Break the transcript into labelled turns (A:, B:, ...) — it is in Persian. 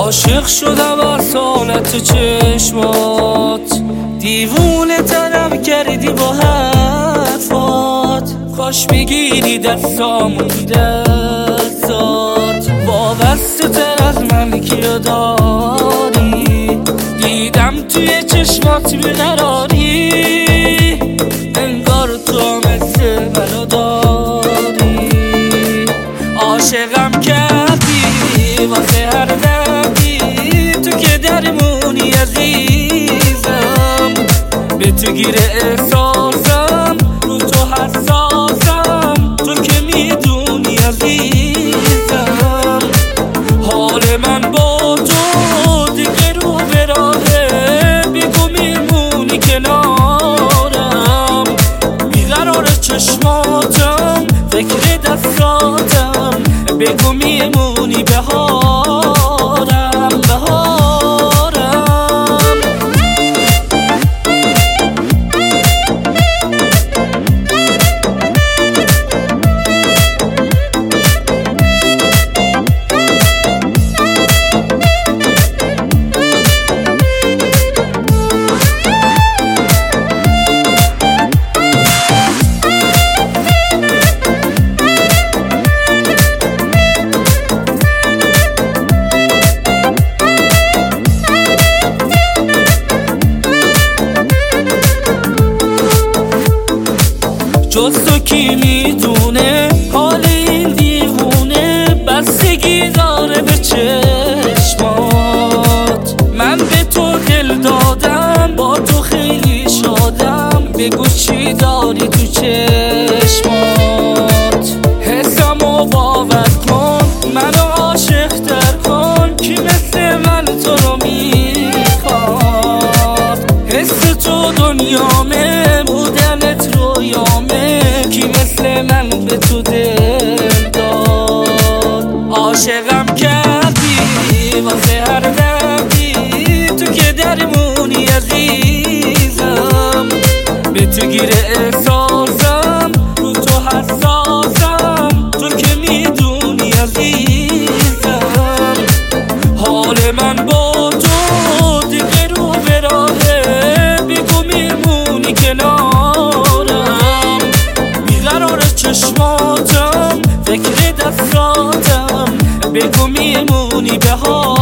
A: عاشق شدم از حالت چشمات، دیوونه ترم کردی با حرفات. کاش بگیری دستامو تو دستات، وابسته تر از من کیو داری. دیدم توی چشمات بیقراری، انگار تو مثل منو داری. عاشقم کردی واسه هر دردی، تو که درمونی عزیزم. به تو گیره احساسم، رو تو حساسم، تو که میدونی عزیزم. حال من با تو دیگه رو به راهه، بگو میمونی کنارم. بیقرار چشماتم، فکر دستاتم، بگو میمونی بهارم بهارم. جز تو کی میدونه حال این دیوونه، بستگی داره به چشمات. من به تو دل دادم، با تو خیلی شادم، بگو چی داری تو چشمات. حسمو باور کن، منو عاشق تر کن، کی مثل من تو رو میخواد. حس تو دنیامه، بودنت رویامه، کی مثل من به تو دل داد. عاشقم کردی واسه هر دردی، تو که درمونی عزیزم. به تو گیره احساسم، رو تو حساسم، تو که میدونی عزیزم. حال من با تو دیگه رو به راهه، بگو میمونی کنارم. بیقرار چشماتم، فکر دستاتم، بگو میمونی بهارم.